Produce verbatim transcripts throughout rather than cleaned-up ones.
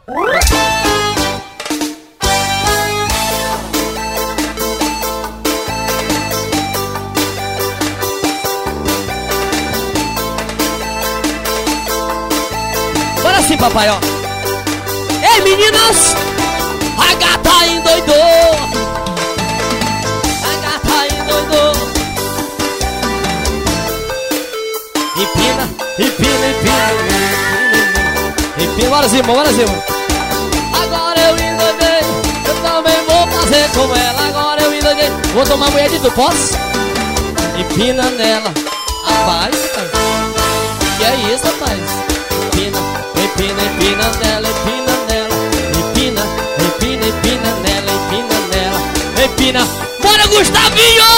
Bora sim, papai, ó. Ei, meninas, a gata endoidou. A gata endoidou. Empina, empina, empina, empina, empina. Bora sim, bora sim. Agora eu endoidei, eu também vou fazer como ela. Agora eu endoidei, vou tomar mulher de tu, posso? Empina nela, rapaz. Que é isso, rapaz? Empina, empina, empina nela, empina nela. Empina, empina, empina nela, empina nela. Empina, bora Gustavinho!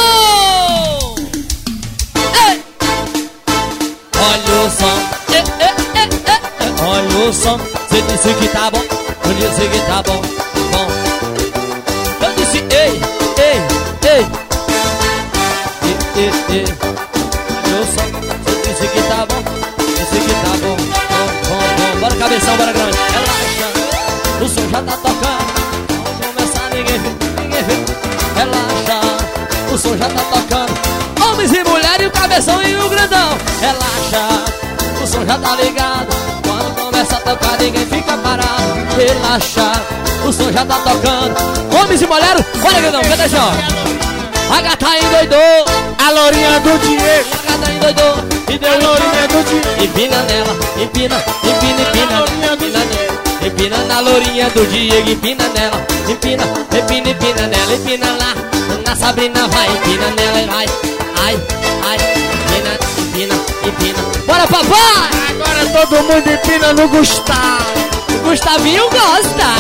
Ei! Olha o som, ei, ei, ei, ei. Olha o som, você disse que tá bom, eu disse que tá bom, bom. Eu disse ei, ei, ei. Ei, ei, ei. Olha o som, você disse que tá bom, disse que tá bom, bom, bom, bom. Bora cabeção, bora grande, relaxa, o som já tá tocando. Vamos começar, ninguém vê, ninguém vê. Relaxa, o som já tá tocando. Homens e mulheres, o cabeção e o grandão. Relaxa, o som já tá ligado. Quando começa a tocar, ninguém fica parado. Relaxa, o som já tá tocando. Homens e mulheres, olha grandão, cadê a chão? A gata endoidou. A lourinha do Diego. A gata endoidou e deu A lourinha do Diego. empina nela, empina, empina, empina, empina nela. Empina na lourinha do Diego, empina nela. Empina, empina, empina nela, empina lá. Na Sabrina vai, empina nela e vai. Ai, ai, empina, empina, empina. Bora, papai! Agora todo mundo empina no Gustavo. O Gustavinho gosta.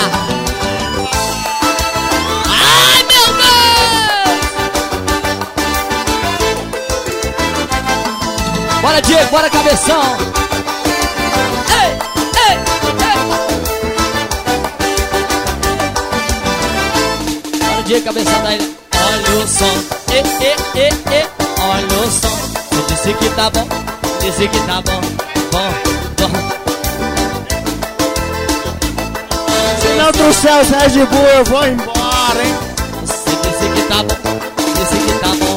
Ai, meu Deus! Bora, Diego, bora, cabeção. Ei, ei, ei. Bora, Diego, cabeção da ilha. Olha o som, ei, ei, ei, ei. Olha o som, você disse que tá bom, disse que tá bom, bom, bom. Se não trouxer o Sérgio Bull, eu vou embora, hein? Você disse que tá bom, disse que tá bom.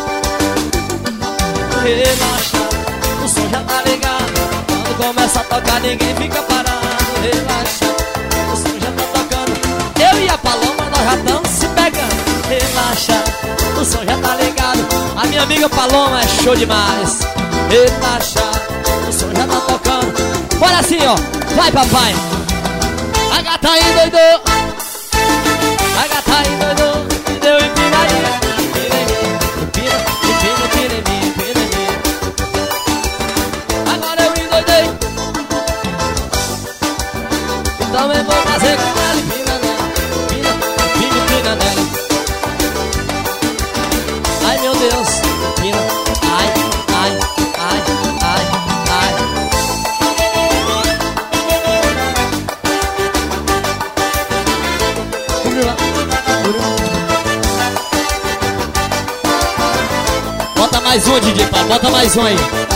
Relaxa, o som já tá ligado. Quando começa a tocar, ninguém fica parado. Relaxa, o som já tá tocando. Eu e a Paloma, nós já estamos se pegando. Relaxa, o som já tá ligado. A minha amiga Paloma é show demais. Relaxa, o som já tá tocando. Bora assim, ó, vai, papai. A gata endoidou. A gata endoidou. E deu empinaria. Empina, empina, empina, empina, empina. Agora eu endoidei. Também vou fazer com ela. Empina nela. Empina, empina, empina nela. Ai, meu Deus. Empina. Ai, ai, ai, ai, ai. Bota mais um, D J, pai. Bota mais um aí.